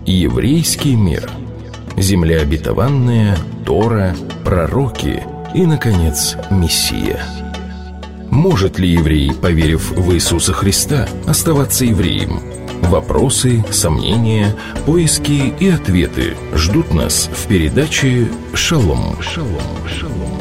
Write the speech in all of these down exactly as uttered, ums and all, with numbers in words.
Еврейский мир. Земля обетованная, Тора, пророки и, наконец, Мессия. Может ли еврей, поверив в Иисуса Христа, оставаться евреем? Вопросы, сомнения, поиски и ответы ждут нас в передаче «Шалом». Шалом, шалом.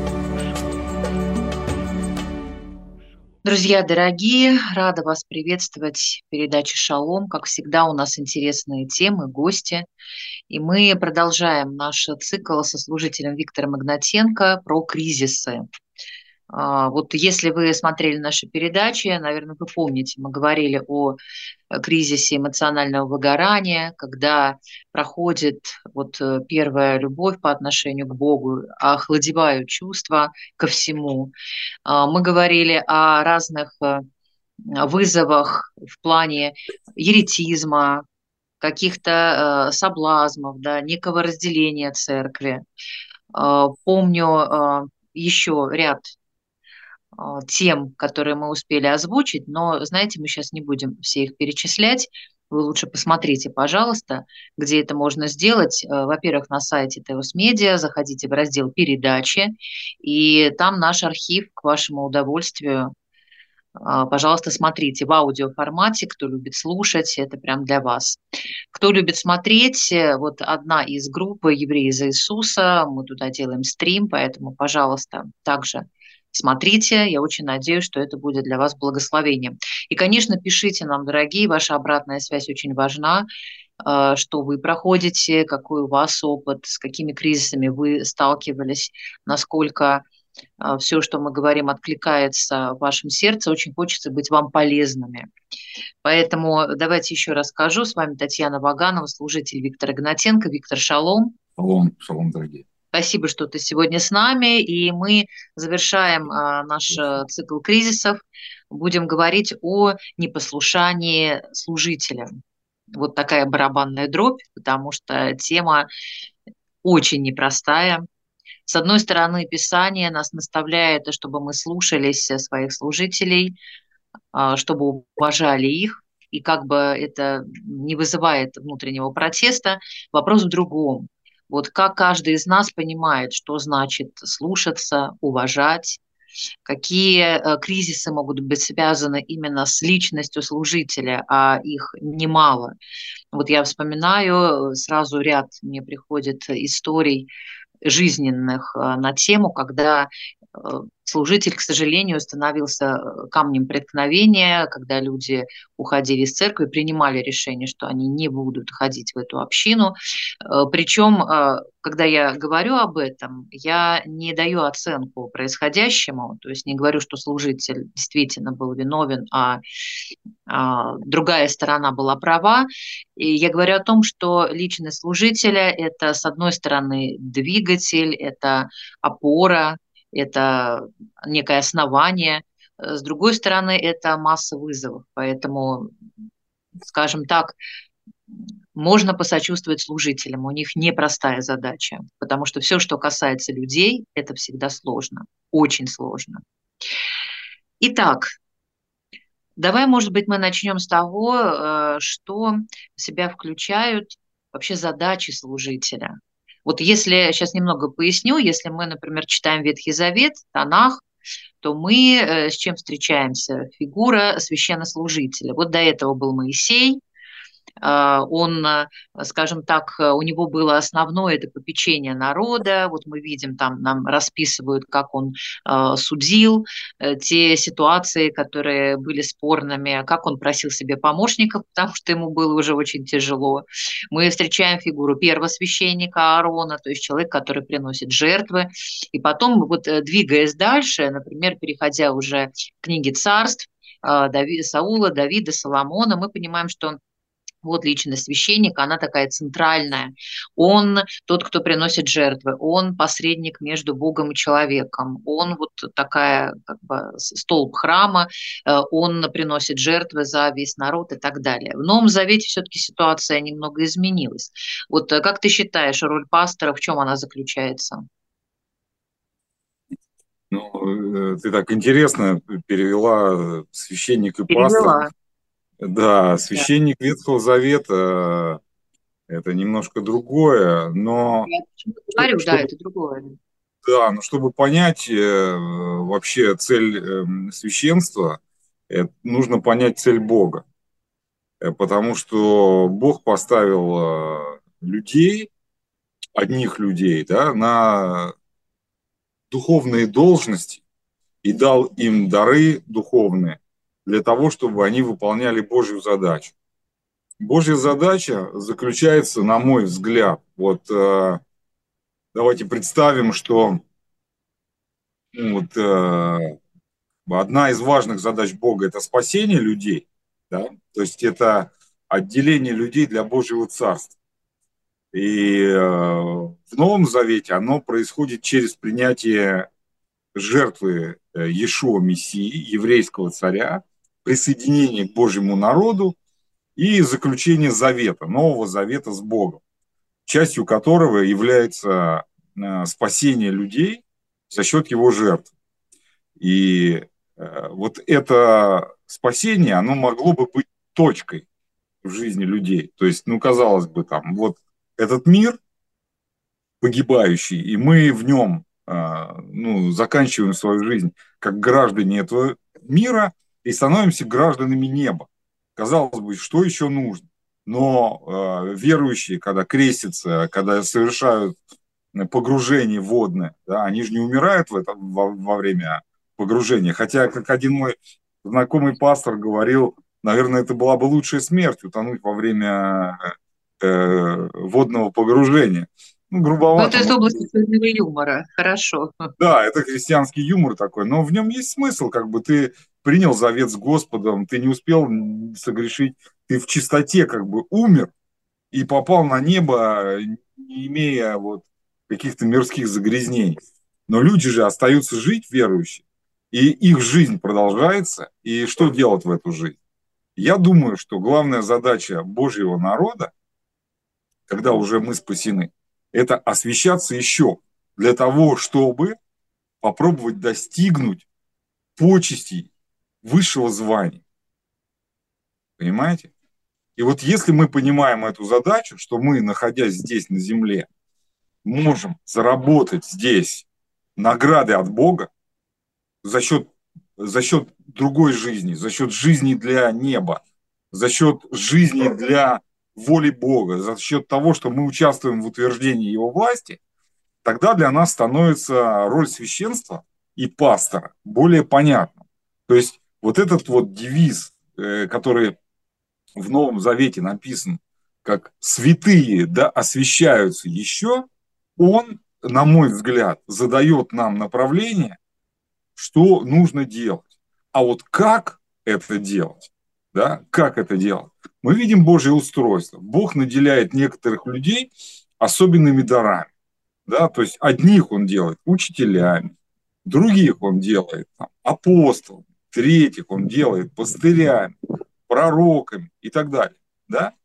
Друзья дорогие, рада вас приветствовать в передаче «Шалом». Как всегда, у нас интересные темы, гости. И мы продолжаем наш цикл со служителем Виктором Игнатенко про кризисы. Вот если вы смотрели наши передачи, наверное, вы помните, мы говорили о кризисе эмоционального выгорания, когда проходит вот первая любовь по отношению к Богу, охладевают чувства ко всему. Мы говорили о разных вызовах в плане еретизма, каких-то соблазнов, да, некого разделения церкви. Помню еще ряд тем, которые мы успели озвучить, но, знаете, мы сейчас не будем все их перечислять. Вы лучше посмотрите, пожалуйста, где это можно сделать. Во-первых, на сайте Теос Медиа, заходите в раздел «Передачи», и там наш архив к вашему удовольствию. Пожалуйста, смотрите в аудиоформате, кто любит слушать, это прям для вас. Кто любит смотреть, вот одна из групп «Евреи за Иисуса», мы туда делаем стрим, поэтому, пожалуйста, также смотрите, я очень надеюсь, что это будет для вас благословением. И, конечно, пишите нам, дорогие, ваша обратная связь очень важна, что вы проходите, какой у вас опыт, с какими кризисами вы сталкивались, насколько все, что мы говорим, откликается в вашем сердце. Очень хочется быть вам полезными. Поэтому давайте еще раз скажу. С вами Татьяна Ваганова, служитель Виктор Игнатенко. Виктор, шалом. Шалом, шалом, дорогие. Спасибо, что ты сегодня с нами, и мы завершаем а, наш а, цикл кризисов. Будем говорить о непослушании служителя. Вот такая барабанная дробь, потому что тема очень непростая. С одной стороны, Писание нас наставляет, чтобы мы слушались своих служителей, а, чтобы уважали их, и как бы это не вызывает внутреннего протеста. Вопрос в другом. Вот как каждый из нас понимает, что значит слушаться, уважать, какие кризисы могут быть связаны именно с личностью служителя, а их немало. Вот я вспоминаю, сразу ряд мне приходит историй жизненных на тему, когда служитель, к сожалению, становился камнем преткновения, когда люди уходили из церкви, принимали решение, что они не будут ходить в эту общину. Причем, когда я говорю об этом, я не даю оценку происходящему, то есть не говорю, что служитель действительно был виновен, а, а другая сторона была права. И я говорю о том, что личность служителя – это, с одной стороны, двигатель, это опора, это некое основание. С другой стороны, это масса вызовов. Поэтому, скажем так, можно посочувствовать служителям. У них непростая задача, потому что все, что касается людей, это всегда сложно, очень сложно. Итак, давай, может быть, мы начнем с того, что в себя включают вообще задачи служителя. Вот если, сейчас немного поясню, если мы, например, читаем Ветхий Завет, Танах, то мы с чем встречаемся? Фигура священнослужителя. Вот до этого был Моисей. Он, скажем так, у него было основное – это попечение народа. Вот мы видим, там нам расписывают, как он судил те ситуации, которые были спорными, как он просил себе помощников, потому что ему было уже очень тяжело. Мы встречаем фигуру первосвященника Аарона, то есть человек, который приносит жертвы. И потом, вот двигаясь дальше, например, переходя уже к книге царств Давида, Саула, Давида, Соломона, мы понимаем, что вот личность священника, она такая центральная. Он тот, кто приносит жертвы, он посредник между Богом и человеком, он вот такая как бы столб храма, он приносит жертвы за весь народ и так далее. В Новом Завете все-таки ситуация немного изменилась. Вот как ты считаешь, роль пастора, в чем она заключается? Ну, ты так интересно перевела священник и пастор. Да, священник Ветхого Завета Это немножко другое, но Я почему что- говорю, да, чтобы, это другое. да, но чтобы понять э, вообще цель э, священства, э, нужно понять цель Бога. Э, Потому что Бог поставил э, людей, одних людей, да, на духовные должности и дал им дары духовные для того, чтобы они выполняли Божью задачу. Божья задача заключается, на мой взгляд, вот э, давайте представим, что ну, вот, э, одна из важных задач Бога – это спасение людей, да? То есть это отделение людей для Божьего Царства. И э, в Новом Завете оно происходит через принятие жертвы э, Иешуа Мессии, еврейского царя, присоединение к Божьему народу и заключение завета, Нового Завета с Богом, частью которого является э, спасение людей за счет его жертв. И э, вот это спасение, оно могло бы быть точкой в жизни людей. То есть, ну, казалось бы, там, вот этот мир погибающий, и мы в нем, э, ну, заканчиваем свою жизнь как граждане этого мира и становимся гражданами неба. Казалось бы, что еще нужно? Но э, верующие, когда крестятся, когда совершают погружение водное, да, они же не умирают в этом, во, во время погружения. Хотя, как один мой знакомый пастор говорил, наверное, это была бы лучшая смерть, утонуть во время э, водного погружения. Ну, Ну, грубовато. это из Может области быть. черного юмора. Хорошо. Да, это христианский юмор такой, но в нем есть смысл, как бы ты принял завет с Господом, ты не успел согрешить, ты в чистоте как бы умер и попал на небо, не имея вот каких-то мирских загрязнений. Но люди же остаются жить, верующие, и их жизнь продолжается. И что делать в эту жизнь? Я думаю, что главная задача Божьего народа, когда уже мы спасены, это освящаться еще для того, чтобы попробовать достигнуть почестей высшего звания. Понимаете? И вот если мы понимаем эту задачу, что мы, находясь здесь на земле, можем заработать здесь награды от Бога за счет, за счет другой жизни, за счет жизни для неба, за счет жизни для воли Бога, за счет того, что мы участвуем в утверждении Его власти, тогда для нас становится роль священства и пастора более понятна. То есть вот этот вот девиз, который в Новом Завете написан как «святые да освящаются еще», он, на мой взгляд, задает нам направление, что нужно делать. А вот как это делать, да, как это делать? Мы видим Божье устройство. Бог наделяет некоторых людей особенными дарами. Да, то есть одних он делает учителями, других он делает там, апостолами, третьих он делает пастырями, пророками и так далее. Да?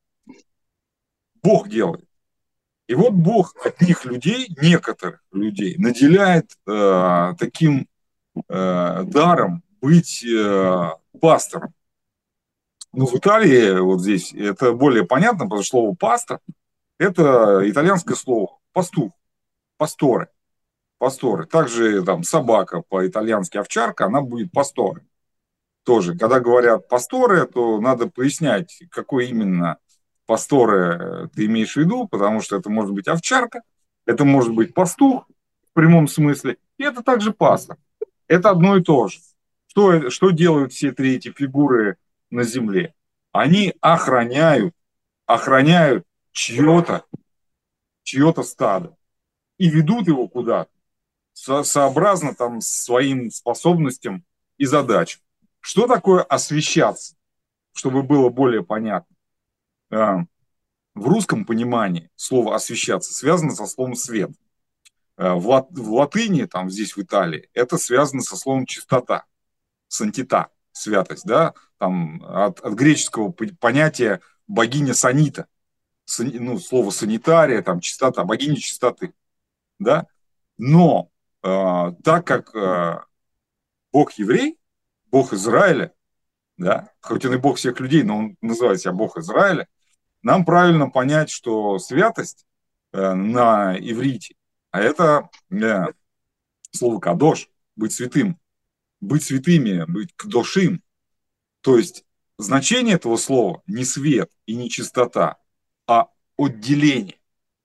Бог делает. И вот Бог одних людей, некоторых людей, наделяет э, таким э, даром быть э, пастором. Ну, в Италии вот здесь это более понятно, потому что слово пастор – это итальянское слово пастух, пасторе, пасторы. Также там собака по-итальянски овчарка, она будет пасторе. Тоже, когда говорят пасторы, то надо пояснять, какой именно пасторы ты имеешь в виду, потому что это может быть овчарка, это может быть пастух в прямом смысле, и это также пастор. Это одно и то же. Что, что делают все три эти фигуры на земле? Они охраняют, охраняют чье-то, чье-то стадо и ведут его куда-то со, сообразно там своим способностям и задачам. Что такое освещаться, чтобы было более понятно? В русском понимании слово освещаться связано со словом свет. В, лат, в латыни, там здесь в Италии, это связано со словом чистота, сантита, святость, да, там от, от греческого понятия богиня санита, сан, ну, слово санитария, там чистота, богиня чистоты, да. Но э, так как э, Бог еврей, Бог Израиля, да, хоть он и Бог всех людей, но он называет себя Бог Израиля, нам правильно понять, что святость э, на иврите, а это э, слово кадош, быть святым, быть святыми, быть кдошим. То есть значение этого слова не свет и не чистота, а отделение.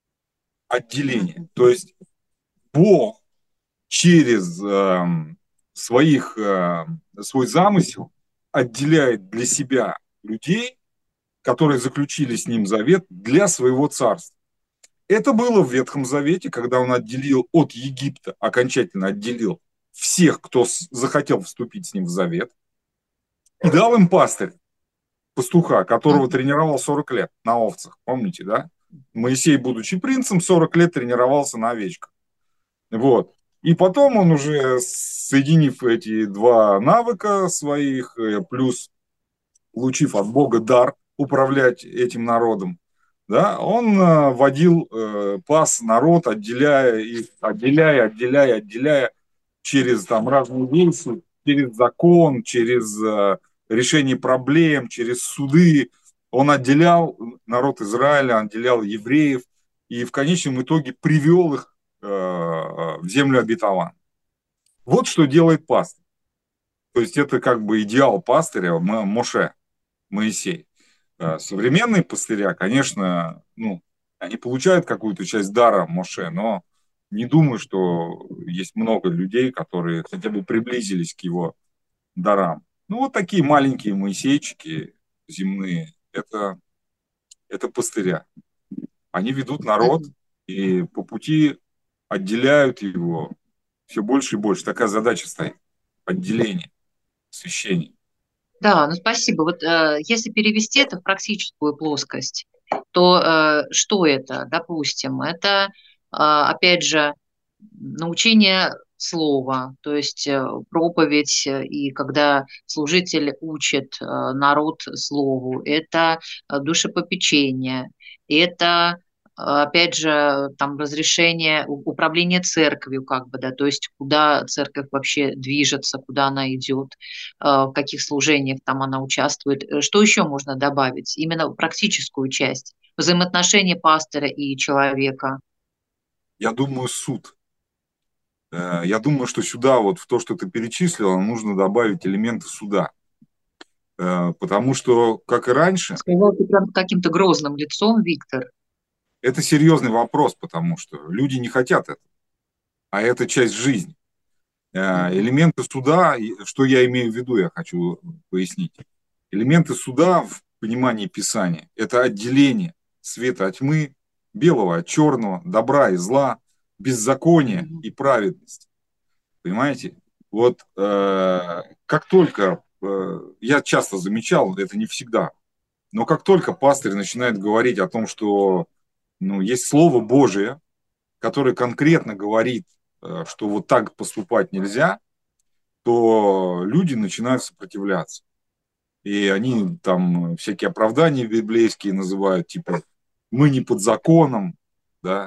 Отделение. То есть Бог через э, своих, э, свой замысел отделяет для себя людей, которые заключили с ним завет для своего царства. Это было в Ветхом Завете, когда он отделил от Египта, окончательно отделил всех, кто захотел вступить с ним в завет, и дал им пастырь, пастуха, которого тренировал сорок лет на овцах. Помните, да? Моисей, будучи принцем, сорок лет тренировался на овечках. Вот. И потом он уже, соединив эти два навыка своих, плюс получив от Бога дар управлять этим народом, да, он э, водил, э, пас народ, отделяя их, отделяя, отделяя, отделяя через там разные вещи, через закон, через э, решение проблем, через суды. Он отделял народ Израиля, отделял евреев и в конечном итоге привел их э, в землю обетованную. Вот что делает пастырь. То есть это как бы идеал пастыря Моше, Моисей. Современные пастыря, конечно, ну, они получают какую-то часть дара Моше, но не думаю, что есть много людей, которые хотя бы приблизились к его дарам. Ну, вот такие маленькие моисейчики земные, это, это пастыря. Они ведут народ и по пути отделяют его все больше и больше. Такая задача стоит. Отделение, освящение. Да, ну спасибо. Вот э, если перевести это в практическую плоскость, то э, что это, допустим? Это, э, опять же, научение слова, то есть э, проповедь, э, и когда служитель учит э, народ слову, это э, душепопечение, это опять же, там разрешение, управление церковью, как бы, да, то есть куда церковь вообще движется, куда она идет, в каких служениях там она участвует. Что еще можно добавить? Именно практическую часть взаимоотношения пастора и человека. Я думаю, суд. Я думаю, что сюда, вот в то, что ты перечислила, нужно добавить элементы суда. Потому что, как и раньше... Сказал ты прям каким-то грозным лицом, Виктор. Это серьезный вопрос, потому что люди не хотят этого. А это часть жизни. Mm-hmm. Элементы суда, что я имею в виду, я хочу пояснить. Элементы суда в понимании Писания – это отделение света от тьмы, белого от черного, добра и зла, беззакония mm-hmm. и праведности. Понимаете? Вот э, как только, э, я часто замечал, это не всегда, но как только пастырь начинает говорить о том, что ну, есть Слово Божие, которое конкретно говорит, что вот так поступать нельзя, то люди начинают сопротивляться. И они там всякие оправдания библейские называют, типа, мы не под законом, да,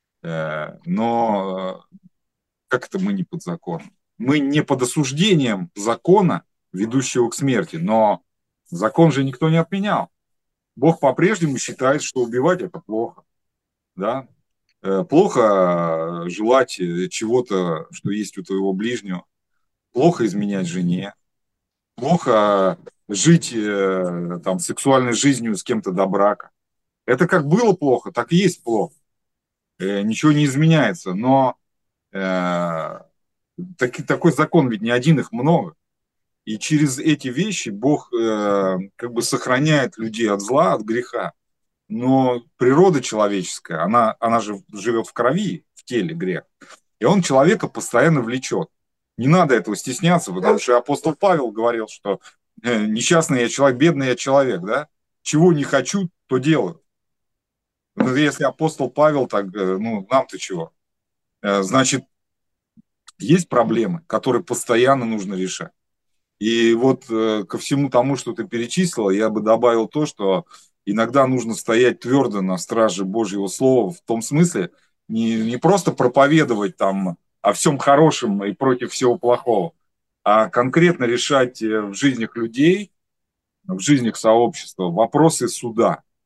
но как это мы не под законом? Мы не под осуждением закона, ведущего к смерти, но закон же никто не отменял. Бог по-прежнему считает, что убивать это плохо. Да? Плохо желать чего-то, что есть у твоего ближнего, плохо изменять жене, плохо жить там, сексуальной жизнью с кем-то до брака. Это как было плохо, так и есть плохо. Ничего не изменяется, но э, так, такой закон ведь не один, их много. И через эти вещи Бог э, как бы сохраняет людей от зла, от греха. Но природа человеческая, она, она же живет в крови, в теле грех. И он человека постоянно влечет. Не надо этого стесняться, потому что апостол Павел говорил, что э, несчастный я человек, бедный я человек, да? Чего не хочу, то делаю. Но если апостол Павел, так, э, ну, нам-то чего? Э, значит, есть проблемы, которые постоянно нужно решать. И вот э, ко всему тому, что ты перечислила, я бы добавил то, что иногда нужно стоять твердо на страже Божьего Слова в том смысле, не, не просто проповедовать там о всем хорошем и против всего плохого, а конкретно решать в жизнях людей, в жизнях сообщества вопросы суда,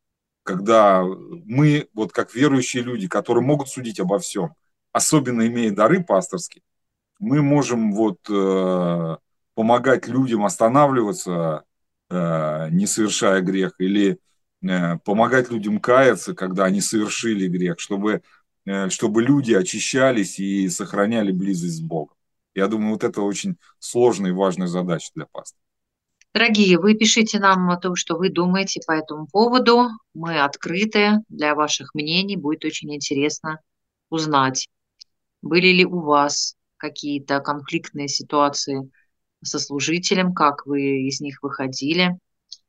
когда мы, вот как верующие люди, которые могут судить обо всем, особенно имея дары пасторские, мы можем вот э, помогать людям останавливаться, э, не совершая грех, или э, помогать людям каяться, когда они совершили грех, чтобы, э, чтобы люди очищались и сохраняли близость с Богом. Я думаю, вот это очень сложная и важная задача для пастора. Дорогие, вы пишите нам то, что вы думаете по этому поводу. Мы открыты для ваших мнений. Будет очень интересно узнать, были ли у вас какие-то конфликтные ситуации со служителем, как вы из них выходили.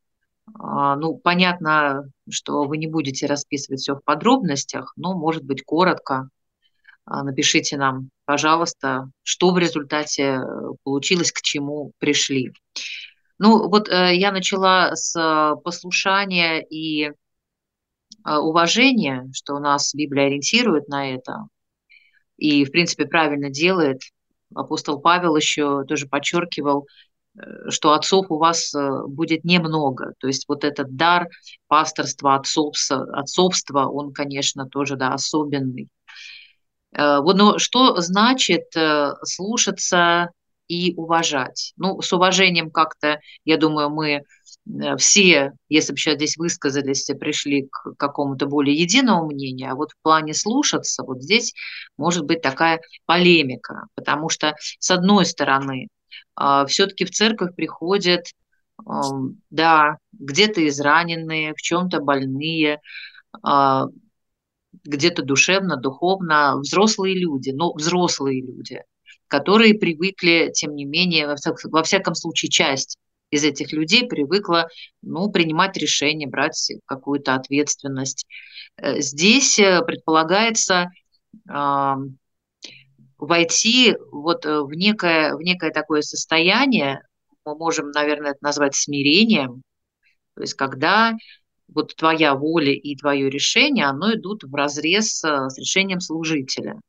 А, Ну, понятно, что вы не будете расписывать все в подробностях, но, может быть, коротко а, напишите нам, пожалуйста, что в результате э, получилось, к чему пришли. Ну, вот э, я начала с э, послушания и э, уважения, что у нас Библия ориентирует на это, и, в принципе, правильно делает. Апостол Павел еще тоже подчеркивал, э, что отцов у вас э, будет немного. То есть вот этот дар пасторства, отцовства, отцовства, он, конечно, тоже да, особенный. Э, Вот, но что значит э, слушаться и уважать? Ну, с уважением как-то, я думаю, мы э, все, если бы сейчас здесь высказались, все пришли к какому-то более единому мнению, а вот в плане слушаться, вот здесь может быть такая полемика, потому что, с одной стороны, все-таки в церковь приходят, ам, да, где-то израненные, в чем-то больные, а, где-то душевно, духовно, взрослые люди, но взрослые люди, которые привыкли, тем не менее, во всяком, во всяком случае, часть из этих людей привыкла, ну, принимать решения, брать какую-то ответственность. Э, Здесь э, предполагается а, войти вот э, в некое, в некое такое состояние, мы можем, наверное, это назвать смирением, то есть когда вот твоя воля и твое решение, оно идут вразрез э, с решением служителя.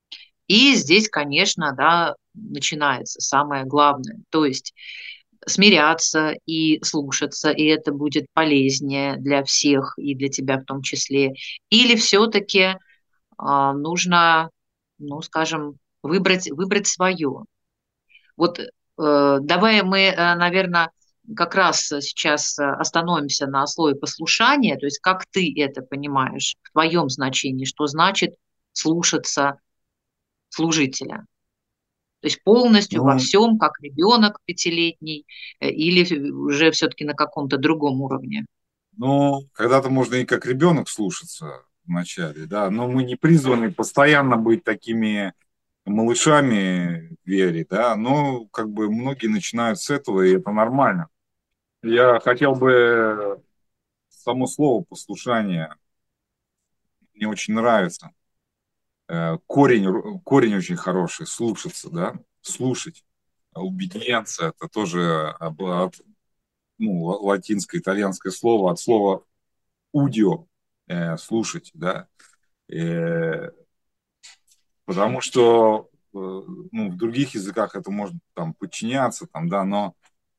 И здесь, конечно, да, начинается самое главное. То есть смиряться и слушаться, и это будет полезнее для всех и для тебя в том числе. Или все-таки а, нужно, ну, скажем, выбрать, выбрать свое. Вот э, давай мы, наверное, как раз сейчас э, остановимся на слове послушание, то есть как ты это понимаешь в твоем значении, что значит слушаться служителя. То есть полностью во Ну, всем, как ребенок пятилетний, э, или уже все-таки на каком-то другом уровне. ну, когда-то можно и как ребенок слушаться вначале, да, но мы не призваны постоянно быть такими малышами в вере, да, но как бы многие начинают с этого, и это нормально. Я хотел бы само слово послушание, мне очень нравится. Э, Корень, корень очень хороший, слушаться, да, слушать. А Убедиенция, это тоже об- от, ну, латинское, итальянское слово, от слова удио, э, слушать, да. Э, Потому что э, ну, в других языках это может там подчиняться, там, да, но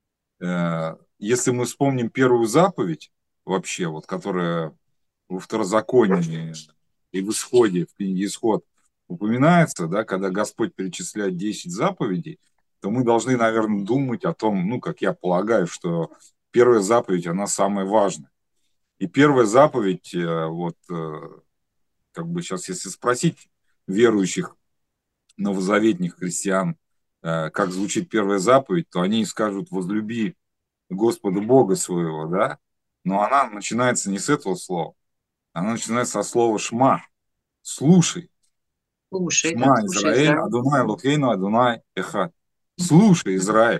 э, если мы вспомним первую заповедь, вообще, вот, которая во Второзаконии и в Исходе, в книге Исход упоминается, да, когда Господь перечисляет десять заповедей, то мы должны, наверное, думать о том, ну, как я полагаю, что первая заповедь, она самая важная. И первая заповедь, э, вот, э, как бы сейчас, если спросить верующих новозаветних христиан, э, как звучит первая заповедь, то они скажут: возлюби Господа Бога своего, да, но она начинается не с этого слова, она начинается со слова шма, слушай, Слушай, да, шма слушай, Израиль, Израиль. Адунай Лукейну, Адунай Эхад. Слушай, Израиль,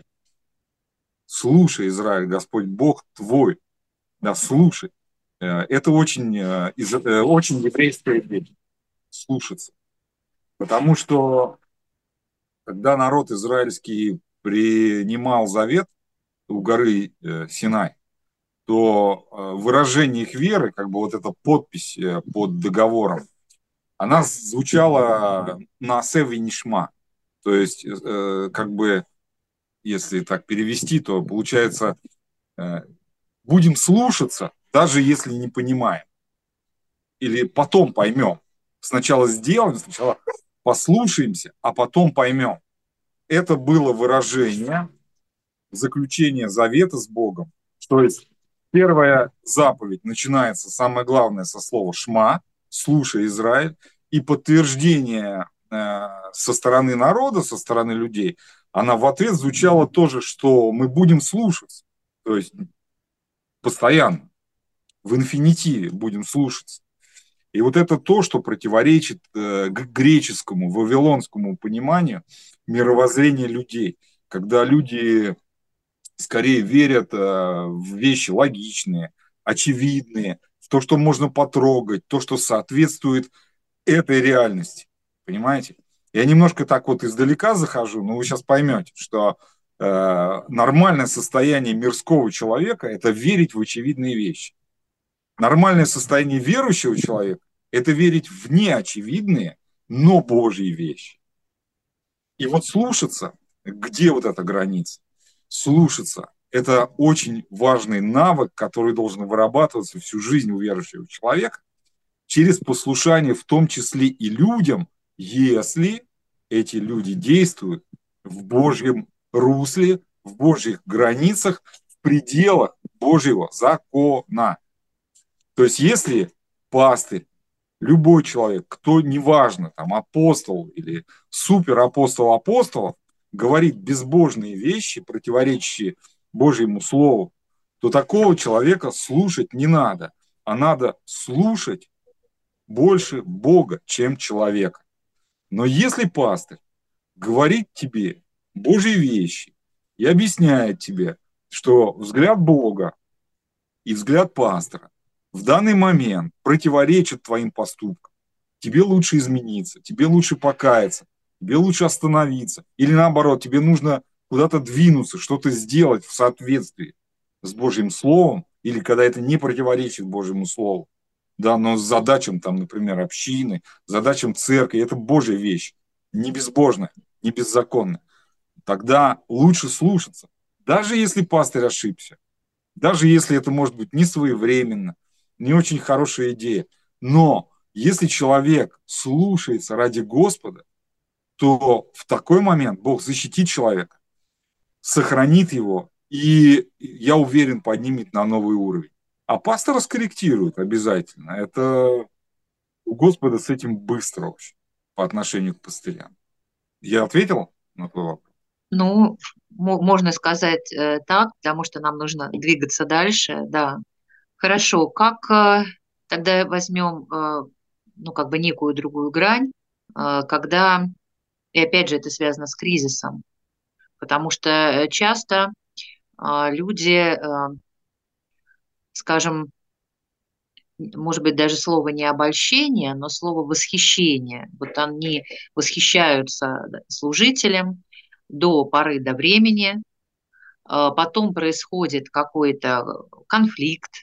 слушай, Израиль, Господь Бог твой, да, слушай. Э, Это очень, э, из- э, очень еврейская вещь, слушаться. Потому что когда народ израильский принимал завет у горы э, Синай, то э, выражение их веры, как бы вот эта подпись э, под договором, она звучала на севе нишма. То есть, э, как бы, если так перевести, то получается, э, будем слушаться, даже если не понимаем. или потом поймем. Сначала сделаем, сначала послушаемся, а потом поймем. Это было выражение заключения завета с Богом. То есть первая заповедь начинается, самое главное, со слова «шма», «слушай, Израиль», и подтверждение э, со стороны народа, со стороны людей, она в ответ звучала тоже, что мы будем слушаться, то есть постоянно, в инфинитиве будем слушаться. И вот это то, что противоречит э, греческому, вавилонскому пониманию мировоззрения людей, когда люди скорее верят э, в вещи логичные, очевидные, в то, что можно потрогать, то, что соответствует этой реальности. Понимаете? Я немножко так вот издалека захожу, но вы сейчас поймете, что э, нормальное состояние мирского человека – это верить в очевидные вещи. Нормальное состояние верующего человека – это верить в неочевидные, но Божьи вещи. И вот слушаться, где вот эта граница? Слушаться – это очень важный навык, который должен вырабатываться всю жизнь у верующего человека через послушание, в том числе и людям, если эти люди действуют в Божьем русле, в Божьих границах, в пределах Божьего закона. То есть если пастырь, любой человек, кто, неважно, там, апостол или суперапостол апостолов, говорит безбожные вещи, противоречащие Божьему Слову, то такого человека слушать не надо, а надо слушать больше Бога, чем человека. Но если пастырь говорит тебе Божьи вещи и объясняет тебе, что взгляд Бога и взгляд пастора в данный момент противоречат твоим поступкам, тебе лучше измениться, тебе лучше покаяться, тебе лучше остановиться, или наоборот, тебе нужно куда-то двинуться, что-то сделать в соответствии с Божьим Словом, или когда это не противоречит Божьему Слову, да, но с задачам, там, например, общины, задачам церкви, это Божья вещь, не безбожная, не беззаконная. Тогда лучше слушаться, даже если пастырь ошибся, даже если это может быть не своевременно, не очень хорошая идея. Но если человек слушается ради Господа, то в такой момент Бог защитит человека, сохранит его и, я уверен, поднимет на новый уровень. А пастора скорректирует обязательно. Это у Господа с этим быстро вообще по отношению к пастырям. Я ответил на твой вопрос? Ну, можно сказать э, так, потому что нам нужно двигаться дальше, да. Хорошо, как э, тогда возьмем, э, ну, как бы некую другую грань, э, когда, и опять же это связано с кризисом, потому что часто э, люди, э, скажем, может быть, даже слово не обольщение, но слово восхищение. Вот они восхищаются служителем до поры до времени, потом происходит какой-то конфликт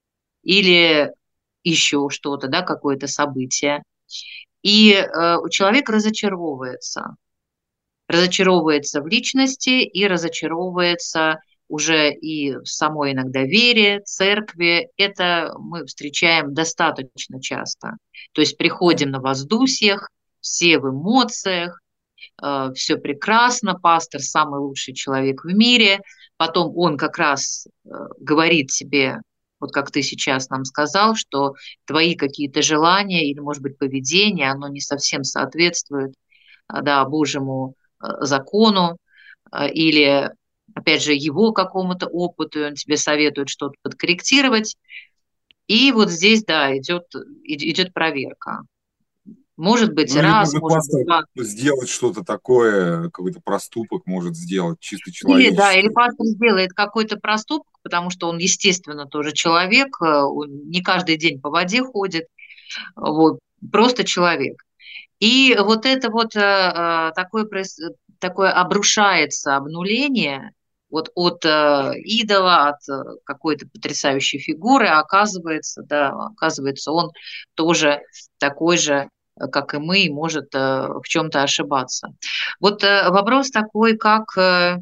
или еще что-то, да, какое-то событие, и э, человек разочаровывается. Разочаровывается в личности и разочаровывается уже и в самой иногда вере, церкви. Это мы встречаем достаточно часто. То есть приходим на воздусьях, все в эмоциях, э, все прекрасно, пастор самый лучший человек в мире. Потом он как раз э, говорит себе, вот как ты сейчас нам сказал, что твои какие-то желания или, может быть, поведение, оно не совсем соответствует, да, Божьему закону или, опять же, его какому-то опыту, и он тебе советует что-то подкорректировать. И вот здесь, да, идет, идет проверка. Может быть, ну, или раз, может может быть, пастор два. сделать что-то такое, какой-то проступок может сделать, чисто Или, да, или человеческий. пастор сделает какой-то проступок, потому что он, естественно, тоже человек, он не каждый день по воде ходит, вот, просто человек. И вот это вот э, такое, такое обрушается обнуление вот от э, идола, от э, какой-то потрясающей фигуры, а оказывается, да, оказывается, он тоже такой же, как и мы, и может э, в чем-то ошибаться. Вот э, вопрос такой, как, э,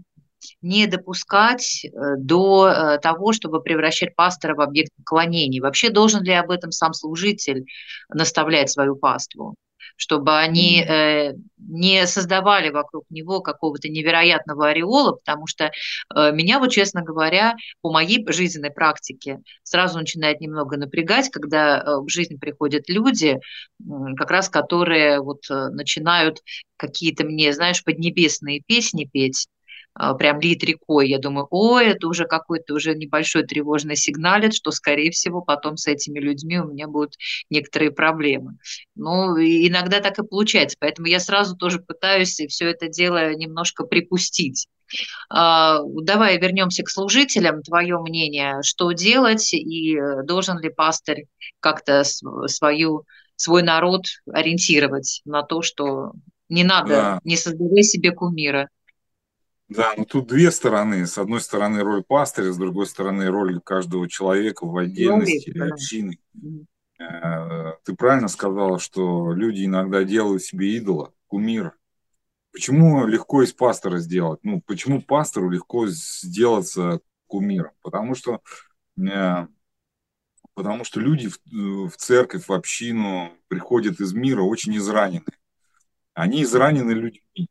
не допускать э, до э, того, чтобы превращать пастора в объект поклонения? Вообще должен ли об этом сам служитель наставлять свою паству, чтобы они э, не создавали вокруг него какого-то невероятного ореола, потому что э, меня, вот честно говоря, по моей жизненной практике сразу начинает немного напрягать, когда э, в жизнь приходят люди, м, как раз которые вот э, начинают какие-то мне, знаешь, поднебесные песни петь, а, прям лит рекой. Я думаю, ой, это уже какой-то уже небольшой тревожный сигналит, что, скорее всего, потом с этими людьми у меня будут некоторые проблемы. Ну, и иногда так и получается, поэтому я сразу тоже пытаюсь все это дело немножко припустить. А, давай вернемся к служителям. Твое мнение, что делать, и э, должен ли пастырь как-то с- свою, свой народ ориентировать на то, что не надо, Да, не создавай себе кумира. да, но тут две стороны. С одной стороны роль пастыря, с другой стороны роль каждого человека в отдельности Человека, или да. общины. Мгм. Э, Ты правильно сказала, что люди иногда делают себе идола, кумира. Почему легко из пастора сделать? Ну, почему пастору легко сделаться кумиром? Потому что, э, потому что люди в, э, в церковь, в общину приходят из мира очень изранены. Они изранены людьми.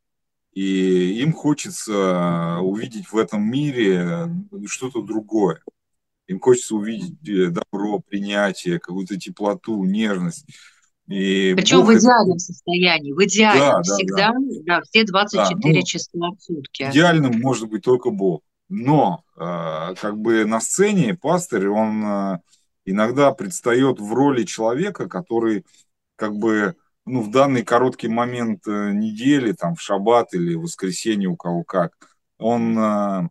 И им хочется увидеть в этом мире что-то другое. Им хочется увидеть э, добро, принятие, какую-то теплоту, нежность. И Причем в Бог это... идеальном состоянии, в идеальном Да, да, да. всегда, да, все двадцать Да, четыре ну, часа в сутки. идеальным может быть только Бог. Но э, как бы на сцене пастырь, он э, иногда предстает в роли человека, который как бы ну, в данный короткий момент э, недели, там, в шаббат или в воскресенье, у кого как, он, э,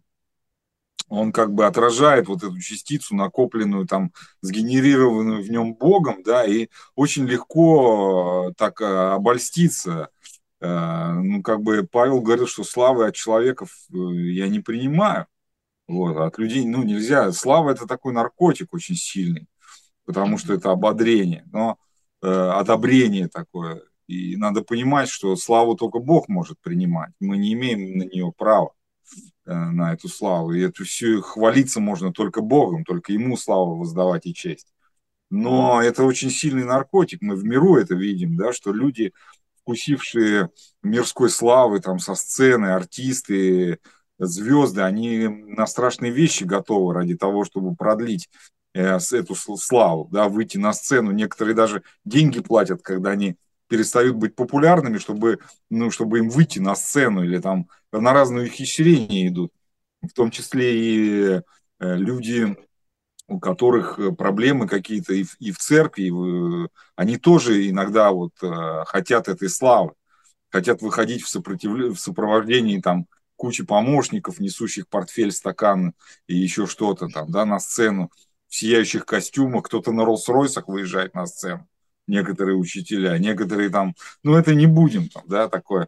он как бы отражает вот эту частицу, накопленную, там, сгенерированную в нем Богом, да, и очень легко э, так э, обольститься. Э, ну, как бы Павел говорил, что славы от человеков э, я не принимаю, вот, а от людей, ну, нельзя. Слава – это такой наркотик очень сильный, потому что это ободрение, но э, одобрение такое. И надо понимать, что славу только Бог может принимать. Мы не имеем на нее права, э, на эту славу. И это все хвалиться можно только Богом, только Ему славу воздавать и честь. Но это очень сильный наркотик. Мы в миру это видим, да, что люди, вкусившие мирской славы там со сцены, артисты, звезды, они на страшные вещи готовы ради того, чтобы продлить э, эту славу, да, выйти на сцену. Некоторые даже деньги платят, когда они перестают быть популярными, чтобы, ну, чтобы им выйти на сцену, или там на разные ухищрения идут. В том числе и э, люди, у которых проблемы какие-то и в, и в церкви, и в, они тоже иногда вот э, хотят этой славы, хотят выходить в, сопротив... в сопровождении там кучи помощников, несущих портфель, стакан и еще что-то там, да, на сцену, в сияющих костюмах, кто-то на Роллс-Ройсах выезжает на сцену, некоторые учителя, некоторые там, ну это не будем там, да, такое,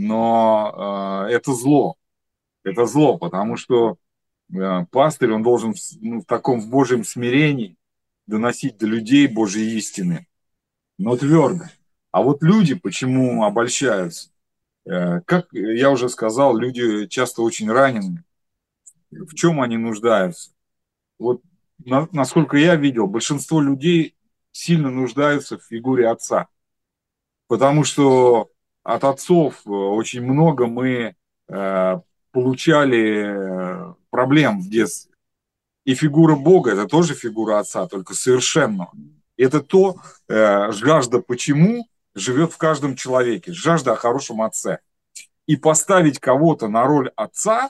но э, это зло, это зло, потому что э, пастырь, он должен ну, в таком в Божьем смирении доносить до людей Божьи истины, но твердо. А вот люди почему обольщаются? Э, Как я уже сказал, люди часто очень ранены. В чем они нуждаются? Вот на- насколько я видел, большинство людей сильно нуждаются в фигуре отца, потому что от отцов э, очень много мы э, получали э, проблем в детстве. И фигура Бога – это тоже фигура отца, только совершенного. Это то, э, жажда почему живет в каждом человеке, жажда о хорошем отце. И поставить кого-то на роль отца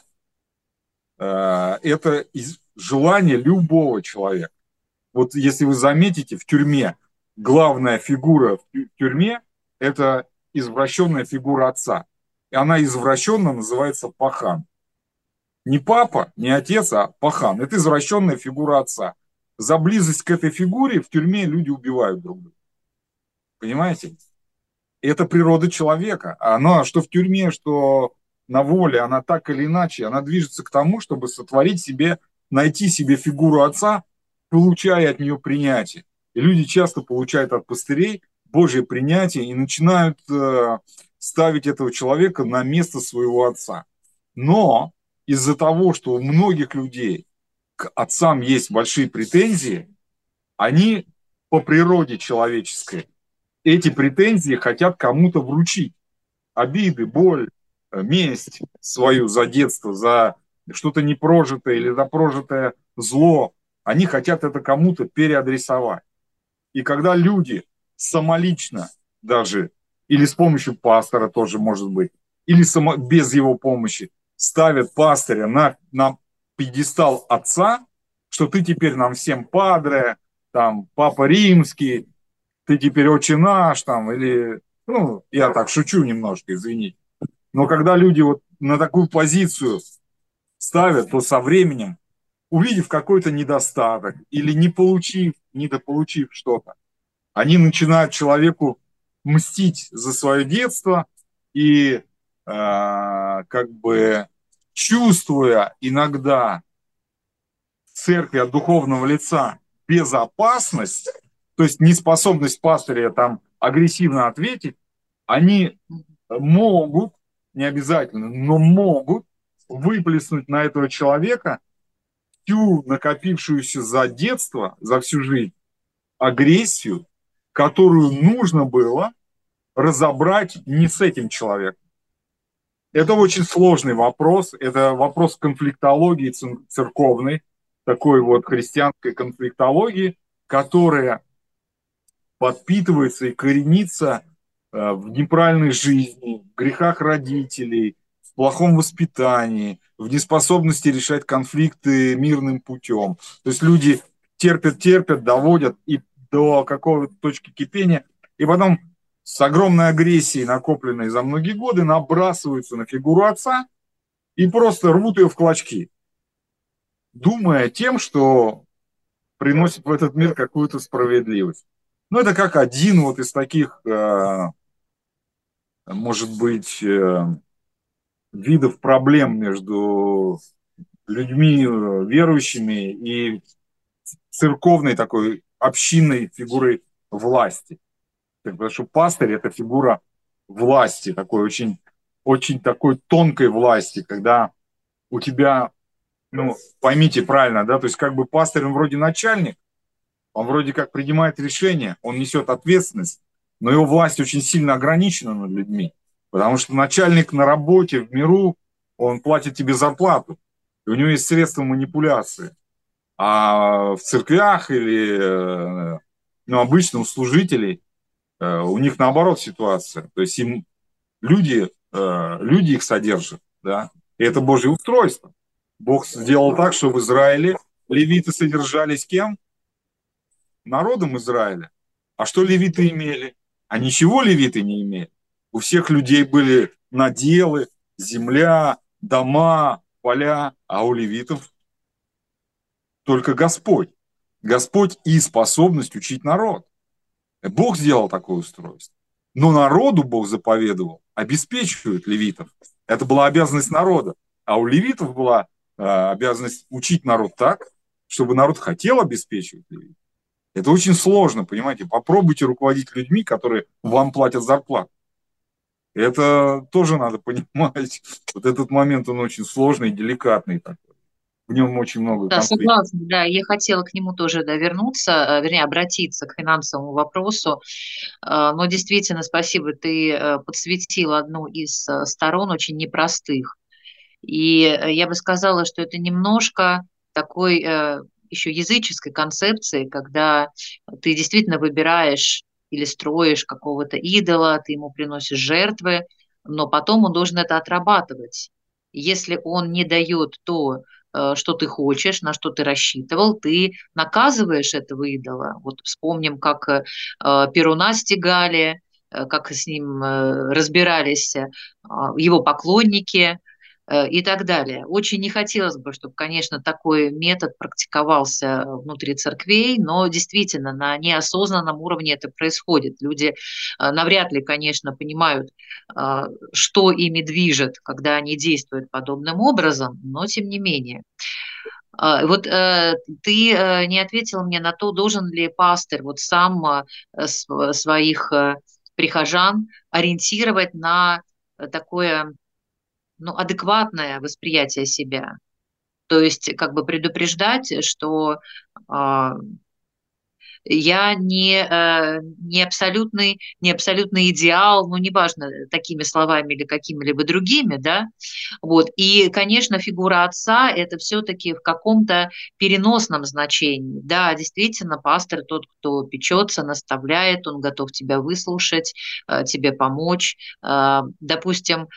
э, – это из желание любого человека. Вот если вы заметите, в тюрьме главная фигура в тюрьме – это извращенная фигура отца. И она извращенно называется пахан. Не папа, не отец, а пахан. Это извращенная фигура отца. За близость к этой фигуре в тюрьме люди убивают друг друга. Понимаете? Это природа человека. Она что в тюрьме, что на воле, она так или иначе, она движется к тому, чтобы сотворить себе, найти себе фигуру отца, получая от нее принятие. И люди часто получают от пастырей Божье принятие и начинают э, ставить этого человека на место своего отца. Но из-за того, что у многих людей к отцам есть большие претензии, они по природе человеческой эти претензии хотят кому-то вручить. Обиды, боль, месть свою за детство, за что-то непрожитое или за прожитое зло, они хотят это кому-то переадресовать. И когда люди самолично даже, или с помощью пастора тоже может быть, или само, без его помощи, ставят пастыря на, на пьедестал отца, что ты теперь нам всем падре, там, папа римский, ты теперь отче наш, там, или, ну, я так шучу немножко, извините. Но когда люди вот на такую позицию ставят, то со временем, увидев какой-то недостаток или не получив, недополучив что-то, они начинают человеку мстить за свое детство и э, как бы чувствуя иногда в церкви от духовного лица безопасность, то есть неспособность пастыря там агрессивно ответить, они могут, не обязательно, но могут выплеснуть на этого человека всю накопившуюся за детство, за всю жизнь агрессию, которую нужно было разобрать не с этим человеком. Это очень сложный вопрос, это вопрос конфликтологии церковной, такой вот христианской конфликтологии, которая подпитывается и коренится в неправильной жизни, в грехах родителей, в плохом воспитании, в неспособности решать конфликты мирным путем. То есть люди терпят, терпят, доводят и до какой-то точки кипения, и потом с огромной агрессией, накопленной за многие годы, набрасываются на фигуру отца и просто рвут ее в клочки, думая тем, что приносит в этот мир какую-то справедливость. Ну, это как один вот из таких, может быть, видов проблем между людьми верующими и церковной такой общинной фигурой власти. Потому что пастырь – это фигура власти, такой очень, очень такой тонкой власти, когда у тебя, ну, поймите правильно, да, то есть как бы пастырь, он вроде начальник, он вроде как принимает решения, он несет ответственность, но его власть очень сильно ограничена над людьми, потому что начальник на работе, в миру, он платит тебе зарплату, и у него есть средства манипуляции. А в церквях или, ну, обычно у служителей у них наоборот ситуация. То есть им люди, люди их содержат, да, и это Божье устройство. Бог сделал так, что в Израиле левиты содержались кем? Народом Израиля. А что левиты имели? А ничего левиты не имели. У всех людей были наделы, земля, дома, поля, а у левитов только Господь. Господь и способность учить народ. Бог сделал такое устройство. Но народу Бог заповедовал, обеспечивает левитов. Это была обязанность народа. А у левитов была э, обязанность учить народ так, чтобы народ хотел обеспечивать левитов. Это очень сложно, понимаете. Попробуйте руководить людьми, которые вам платят зарплату. Это тоже надо понимать. Вот этот момент, он очень сложный, деликатный такой. В нем очень много Да, конфликтов. согласна, да, я хотела к нему тоже, да, вернуться, вернее, обратиться к финансовому вопросу, но действительно, спасибо, ты подсветил одну из сторон очень непростых, и я бы сказала, что это немножко такой еще языческой концепции, когда ты действительно выбираешь или строишь какого-то идола, ты ему приносишь жертвы, но потом он должен это отрабатывать. Если он не дает то, что ты хочешь, на что ты рассчитывал, ты наказываешь этого идола. Вот вспомним, как э, Перуна стегали, э, как с ним э, разбирались э, его поклонники э, и так далее. Очень не хотелось бы, чтобы, конечно, такой метод практиковался внутри церквей, но действительно на неосознанном уровне это происходит. Люди э, навряд ли, конечно, понимают, э, что ими движет, когда они действуют подобным образом, но тем не менее. Вот э, ты э, не ответил мне на то, должен ли пастырь вот сам э, своих э, прихожан ориентировать на такое ну, адекватное восприятие себя. То есть как бы предупреждать, что а, я не, э, не абсолютный, не абсолютный идеал, ну, неважно, такими словами или какими-либо другими, да, вот, и, конечно, фигура отца – это все-таки в каком-то переносном значении, да, действительно, пастор тот, кто печется, наставляет, он готов тебя выслушать, э, тебе помочь, э, допустим,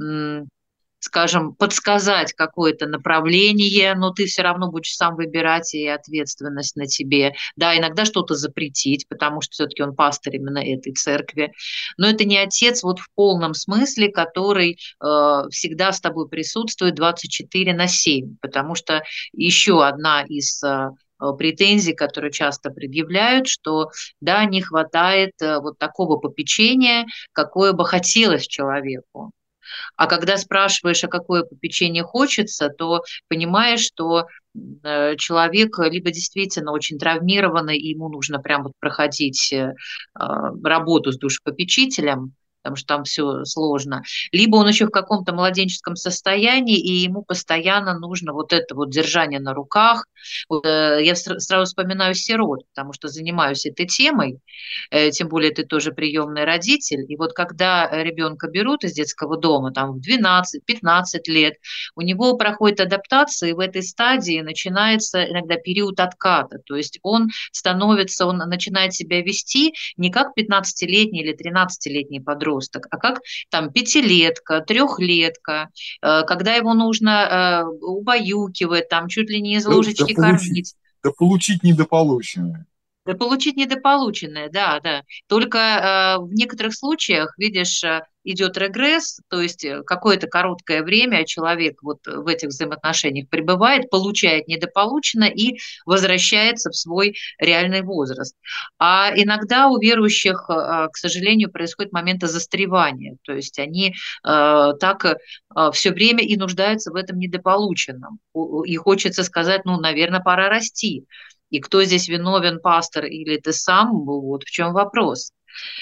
скажем, подсказать какое-то направление, но ты все равно будешь сам выбирать, и ответственность на тебе. Да, иногда что-то запретить, потому что все-таки он пастор именно этой церкви. Но это не отец вот в полном смысле, который э, всегда с тобой присутствует двадцать четыре на семь, потому что еще одна из э, претензий, которые часто предъявляют, что да, не хватает э, вот такого попечения, какое бы хотелось человеку. А когда спрашиваешь, а какое попечение хочется, то понимаешь, что э, человек либо действительно очень травмированный, и ему нужно прям вот проходить э, а, работу с душепопечителем, потому что там все сложно, либо он еще в каком-то младенческом состоянии, и ему постоянно нужно вот это вот держание на руках. Вот, э, я сразу вспоминаю сирот, потому что занимаюсь этой темой, э, тем более ты тоже приемный родитель. И вот когда ребенка берут из детского дома, там в двенадцать-пятнадцать лет, у него проходит адаптация, и в этой стадии начинается иногда период отката. То есть он становится, он начинает себя вести не как пятнадцатилетний или тринадцатилетний подросток, а как там пятилетка, трехлетка, э, когда его нужно э, убаюкивать, там чуть ли не из Да, да ложечки получить, кормить. да получить недополученное. Да получить недополученное, да, да. Только э, в некоторых случаях, видишь, э, идет регресс, то есть э, какое-то короткое время человек вот в этих взаимоотношениях пребывает, получает недополученное и возвращается в свой реальный возраст. А иногда у верующих, э, к сожалению, происходит моменты застревания, то есть они э, так э, все время и нуждаются в этом недополученном. У- И хочется сказать, ну, наверное, пора расти. И кто здесь виновен, пастор или ты сам, вот в чем вопрос.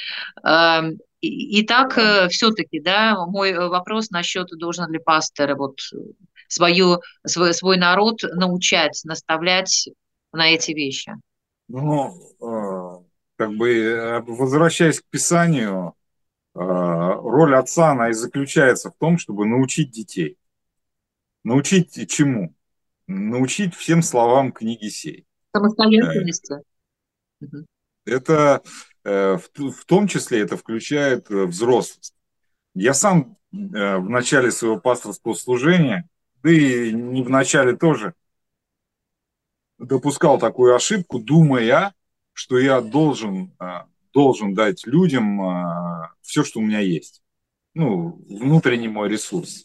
Эм, и- Итак, Да. все-таки, да, мой э, вопрос насчет, должен ли пастор вот свою, свой, свой народ научать, наставлять на эти вещи. Ну, э, как бы, э, возвращаясь к Писанию, э, роль отца, она и заключается в том, чтобы научить детей. Научить чему? Научить всем словам книги сей. Э, Самостоятельности. Мгм. Это э, в, в том числе это включает э, взрослость. Я сам э, в начале своего пасторского служения, да и не в начале тоже, допускал такую ошибку, думая, что я должен, э, должен дать людям э, все, что у меня есть. Ну, внутренний мой ресурс.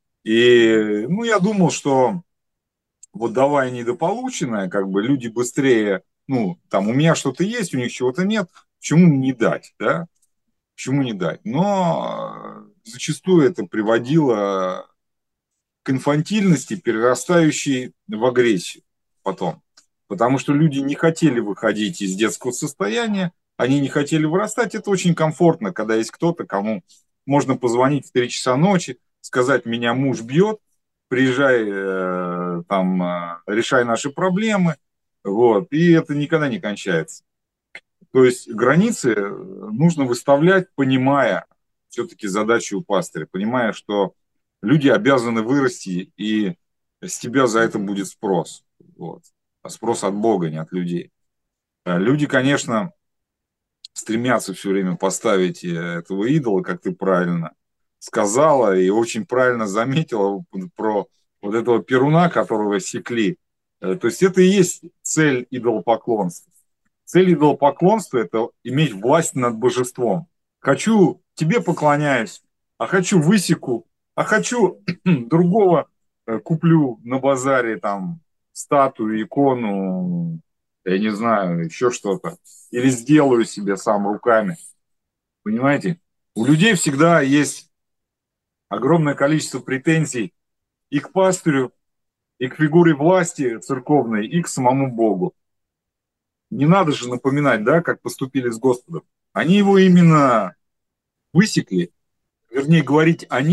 И, ну, я думал, что вот давая недополученное, как бы люди быстрее, ну, там, у меня что-то есть, у них чего-то нет, почему не дать, да? Почему не дать? Но зачастую это приводило к инфантильности, перерастающей в агрессию потом. Потому что люди не хотели выходить из детского состояния, они не хотели вырастать. Это очень комфортно, когда есть кто-то, кому можно позвонить в три часа ночи, сказать, меня муж бьет, приезжай, э, там, э, решай наши проблемы. Вот, и это никогда не кончается. То есть границы нужно выставлять, понимая все-таки задачу у пастыря, понимая, что люди обязаны вырасти, и с тебя за это будет спрос. Вот. А спрос от Бога, не от людей. Люди, конечно, стремятся все время поставить этого идола, как ты правильно сказала, и очень правильно заметила про вот этого перуна, которого секли. То есть это и есть цель идолопоклонства. Цель идолопоклонства – это иметь власть над божеством. Хочу, тебе поклоняюсь, а хочу высеку, а хочу другого э, куплю на базаре там статую, икону, я не знаю, еще что-то. Или сделаю себе сам руками. Понимаете? У людей всегда есть огромное количество претензий и к пастырю, и к фигуре власти церковной, и к самому Богу. Не надо же напоминать, да, как поступили с Господом. Они его именно высекли, вернее, говорить они,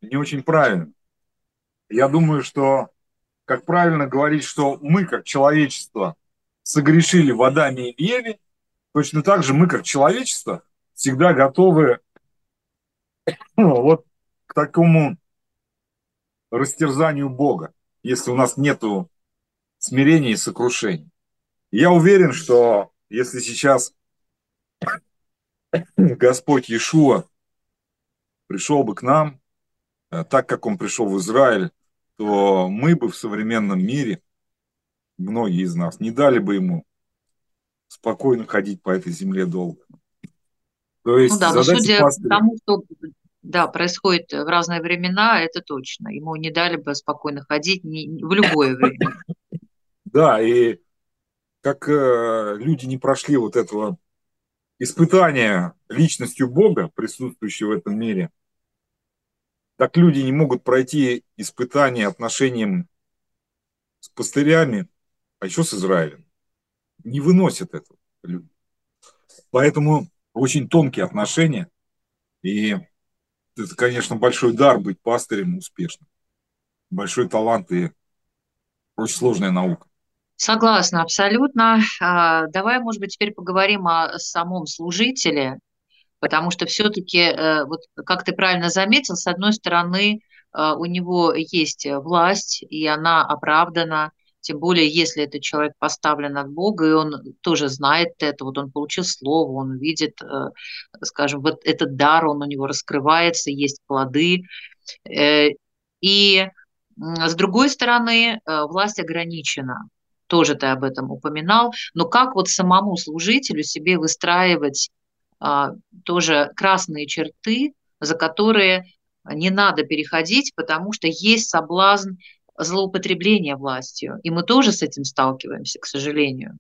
не очень правильно. Я думаю, что, как правильно говорить, что мы, как человечество, согрешили в Адаме и Еве, точно так же мы, как человечество, всегда готовы, ну, вот к такому растерзанию Бога, если у нас нету смирения и сокрушения. Я уверен, что если сейчас Господь Иешуа пришел бы к нам, э, так как Он пришел в Израиль, то мы бы в современном мире, многие из нас, не дали бы Ему спокойно ходить по этой земле долго. То Ну есть да, но задача судя по пастыря, тому, что да, происходит в разные времена, это точно. Ему не дали бы спокойно ходить ни- ни- в любое время. да, и как э, люди не прошли вот этого испытания личностью Бога, присутствующего в этом мире, так люди не могут пройти испытание отношением с пастырями, а еще с Израилем. Не выносят этого люди. Поэтому очень тонкие отношения, и это, конечно, большой дар быть пастырем успешным. Большой талант и очень сложная наука. Согласна, абсолютно. А, Давай, может быть, теперь поговорим о самом служителе, потому что все-таки, вот как ты правильно заметил, с одной стороны, э, у него есть э, власть, и она оправдана, тем более, если этот человек поставлен от Бога, и он тоже знает это, вот он получил слово, он видит, э, скажем, вот этот дар, он у него раскрывается, есть плоды. Э, И м, с другой стороны, э, власть ограничена. Тоже ты об этом упоминал. Но как вот самому служителю себе выстраивать а, тоже красные черты, за которые не надо переходить, потому что есть соблазн злоупотребления властью. И мы тоже с этим сталкиваемся, к сожалению.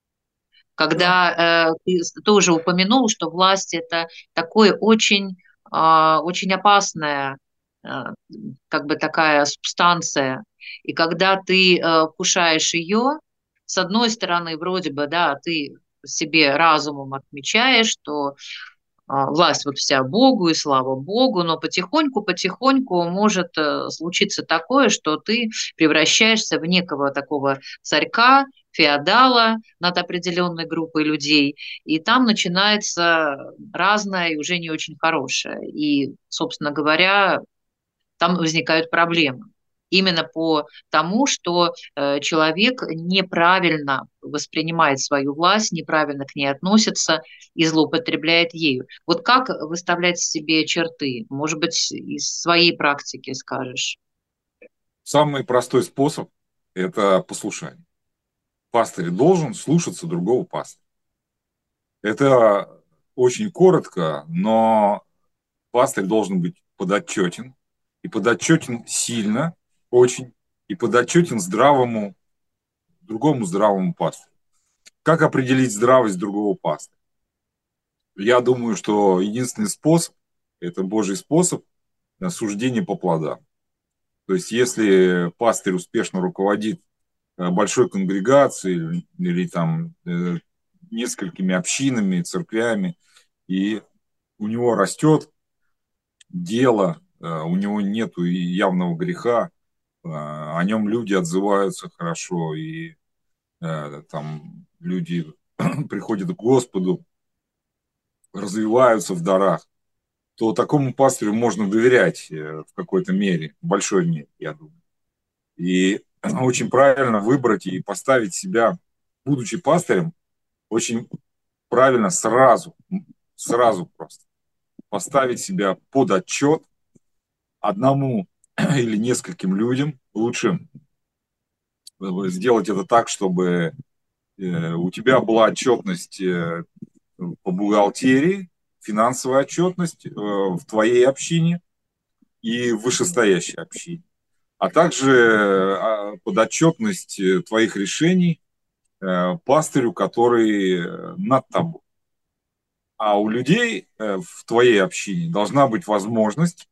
Да. Когда э, ты тоже упомянул, что власть это такое очень, а, очень опасная, э, как бы такая субстанция. И когда ты э, вкушаешь ее, с одной стороны, вроде бы, да, ты себе разумом отмечаешь, что а, власть вот вся Богу и слава Богу, но потихоньку-потихоньку может э, случиться такое, что ты превращаешься в некого такого царька, феодала над определенной группой людей, и там начинается разное и уже не очень хорошее. И, собственно говоря, там возникают проблемы. Именно по тому, что э, человек неправильно воспринимает свою власть, неправильно к ней относится и злоупотребляет ею. Вот как выставлять себе черты? Может быть, из своей практики скажешь? Самый простой способ – это послушание. Пастырь должен слушаться другого пастыря. Это очень коротко, но пастырь должен быть подотчетен, и подотчетен сильно, очень, и подотчетен здравому, другому здравому пастырю. Как определить здравость другого пастыря? Я думаю, что единственный способ – это Божий способ суждения по плодам. То есть, если пастырь успешно руководит большой конгрегацией или, или там э, несколькими общинами, церквями, и у него растет дело, э, у него нет явного греха, э, о нем люди отзываются хорошо, и э, там люди приходят к Господу, развиваются в дарах, то такому пастырю можно доверять в какой-то мере, в большой мере, я думаю. И очень правильно выбрать и поставить себя, будучи пастырем, очень правильно сразу, сразу просто поставить себя под отчет одному или нескольким людям. Лучше сделать это так, чтобы у тебя была отчетность по бухгалтерии, финансовая отчетность в твоей общине и в вышестоящей общине, а также подотчетность твоих решений пастырю, который над тобой. А у людей в твоей общине должна быть возможность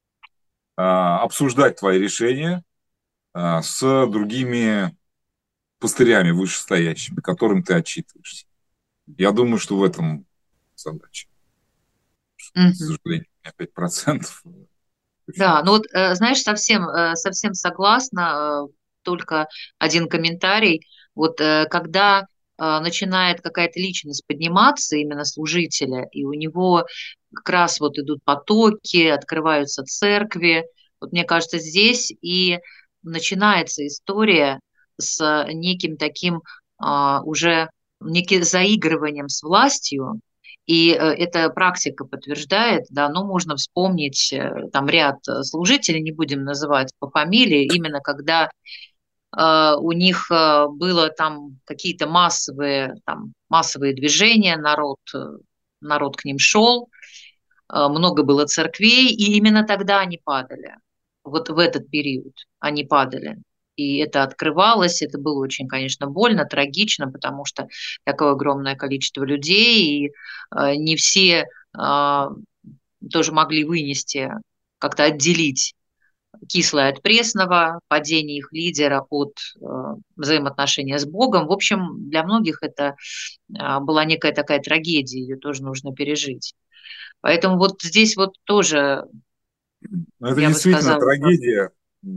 обсуждать твои решения с другими пастырями вышестоящими, которым ты отчитываешься. Я думаю, что в этом задача. К Мгм. сожалению, у меня пять процентов. Да, ну вот, знаешь, совсем, совсем согласна, только один комментарий. Вот когда начинает какая-то личность подниматься, именно служителя, и у него как раз вот идут потоки, открываются церкви, вот мне кажется, здесь и начинается история с неким таким уже неким заигрыванием с властью. И эта практика подтверждает, да, ну, можно вспомнить там ряд служителей, не будем называть по фамилии, именно когда э, у них было там какие-то массовые, там, массовые движения, народ, народ к ним шел, э, много было церквей, и именно тогда они падали, вот в этот период они падали. И это открывалось, это было очень, конечно, больно, трагично, потому что такое огромное количество людей, и э, не все э, тоже могли вынести, как-то отделить кислое от пресного, падение их лидера от э, взаимоотношения с Богом. В общем, для многих это э, была некая такая трагедия, ее тоже нужно пережить. Поэтому вот здесь вот тоже, ну, это я бы действительно сказала, трагедия.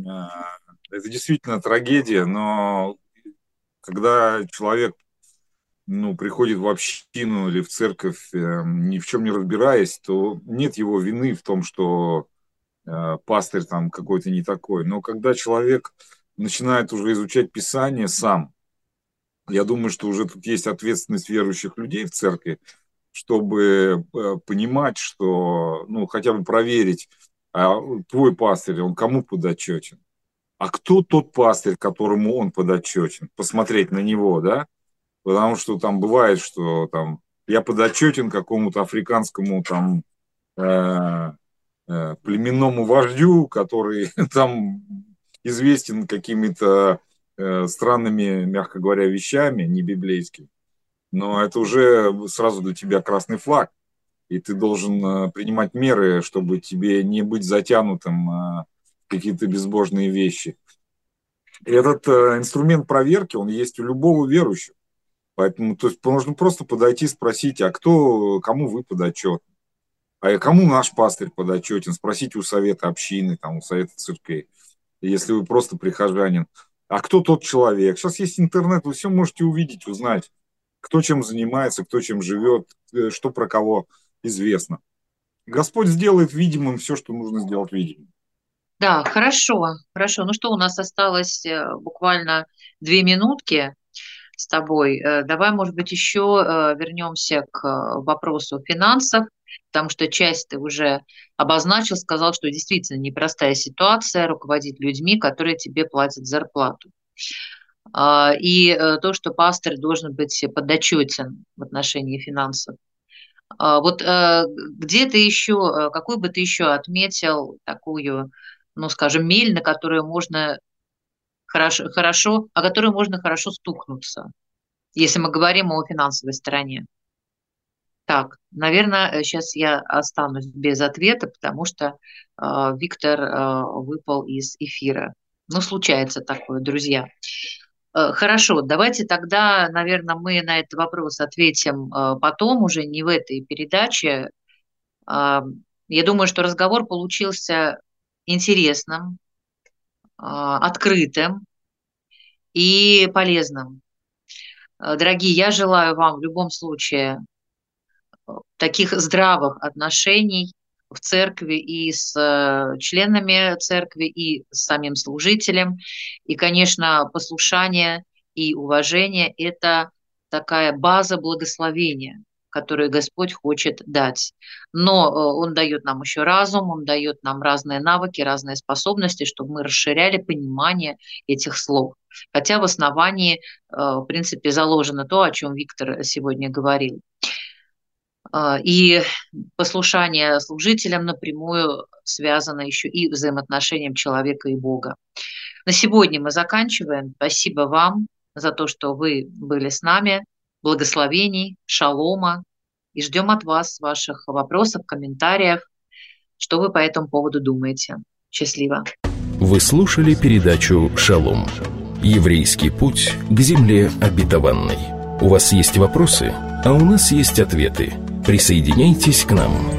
Это действительно трагедия, но когда человек, ну, приходит в общину или в церковь, э, ни в чем не разбираясь, то нет его вины в том, что э, пастырь там какой-то не такой. Но когда человек начинает уже изучать Писание сам, я думаю, что уже тут есть ответственность верующих людей в церкви, чтобы э, понимать, что, ну, хотя бы проверить, а твой пастырь, он кому подотчетен? А кто тот пастырь, которому он подотчетен? Посмотреть на него, да? Потому что там бывает, что там я подотчетен какому-то африканскому там э, э, племенному вождю, который там известен какими-то э, странными, мягко говоря, вещами, не библейскими. Но это уже сразу для тебя красный флаг. И ты должен э, принимать меры, чтобы тебе не быть затянутым э, какие-то безбожные вещи. И этот э, инструмент проверки, он есть у любого верующего. Поэтому то есть, можно просто подойти и спросить, а кто, кому вы подотчетны? А кому наш пастырь подотчетен? Спросите у совета общины, там, у совета церквей, если вы просто прихожанин. А кто тот человек? Сейчас есть интернет, вы все можете увидеть, узнать, кто чем занимается, кто чем живет, что про кого известно. Господь сделает видимым все, что нужно сделать видимым. Да, хорошо, хорошо. Ну что, у нас осталось буквально две минутки с тобой. Давай, может быть, еще вернемся к вопросу финансов, потому что часть ты уже обозначил, сказал, что действительно непростая ситуация руководить людьми, которые тебе платят зарплату. И то, что пастор должен быть подотчетен в отношении финансов. Вот где ты еще, какую бы ты еще отметил такую, ну, скажем, мель, на которую можно хорошо, хорошо, о которую можно хорошо стукнуться, если мы говорим о финансовой стороне? Так, наверное, сейчас я останусь без ответа, потому что э, Виктор э, выпал из эфира. Ну, случается такое, друзья. Э, хорошо, давайте тогда, наверное, мы на этот вопрос ответим э, потом, уже не в этой передаче. Э, я думаю, что разговор получился интересным, э, открытым и полезным. Э, дорогие, я желаю вам в любом случае таких здравых отношений в церкви и с членами церкви, и с самим служителем. И, конечно, послушание и уважение – это такая база благословения, которую Господь хочет дать. Но Он дает нам еще разум, Он дает нам разные навыки, разные способности, чтобы мы расширяли понимание этих слов. Хотя в основании, в принципе, заложено то, о чем Виктор сегодня говорил. И послушание служителям напрямую связано еще и взаимоотношением человека и Бога. На сегодня мы заканчиваем. Спасибо вам за то, что вы были с нами. Благословений, шалома. И ждем от вас ваших вопросов, комментариев, что вы по этому поводу думаете. Счастливо. Вы слушали передачу «Шалом». Еврейский путь к земле обетованной. У вас есть вопросы, а у нас есть ответы. Присоединяйтесь к нам.